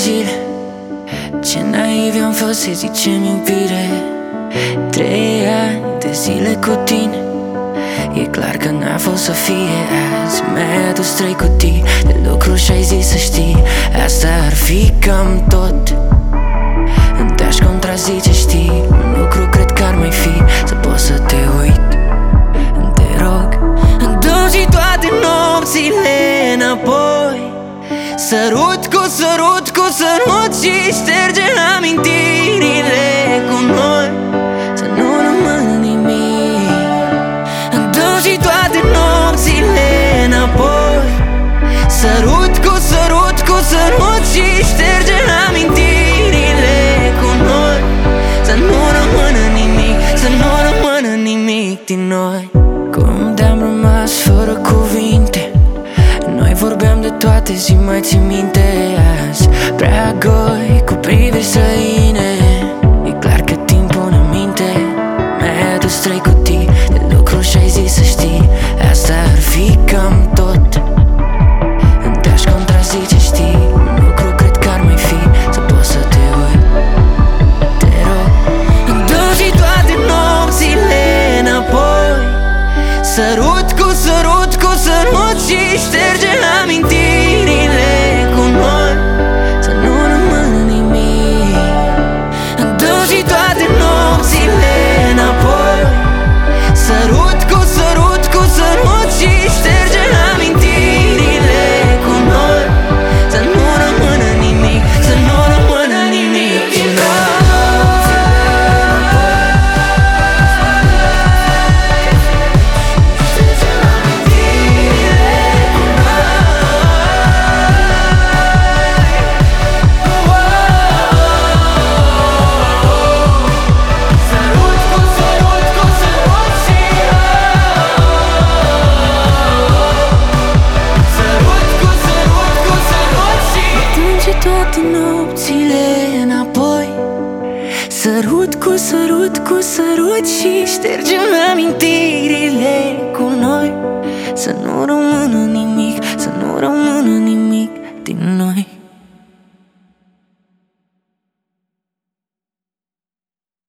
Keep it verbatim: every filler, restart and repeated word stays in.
zile. Ce naivi am fost să zicem iubire. Trei ani de zile cu tine. E clar că n-a fost să fie azi. Mi-ai adus trei cutii de lucruri și-ai zis să știi. Asta ar fi cam tot. Îmi te-aș contrazice, știi. Un lucru cred că ar mai fi să poți să te uit. Te rog, îndumi toate nopțile înapoi. Sărut cu sărut cu sărut și șterge amintirile cu noi. Să nu rămână nimic. Îndumi toate nopțile înapoi. Sărut cu sărut cu sărut și șterge amintirile cu noi. Să nu rămână nimic, să nu rămână nimic din noi. Cum de-am rămas fără cuvinte. Noi vorbeam de toate, zi mai ții minte azi. Prea goi cu priviri străine. E clar că timpul ne minte. Mi-ai adus trei cutii de lucruri și-ai zis să știi. Asta ar fi cam tot. Îmi te-aș contrazice, știi. Un lucru cred că ar mai fi să poți să te uit. Te rog, îndumi toate nopțile înapoi. Sărut cu sărut cu sărut și șterge amintirile cu noi. Să nu rămână nimic. Îndumi toate nopțile înapoi. Sărut cu sărut cu sărut și șterge amintirile cu noi. Să nu rămână nimic, să nu rămână nimic din noi. Toate nopțile înapoi. Sărut cu sărut cu sărut și ștergem amintiri.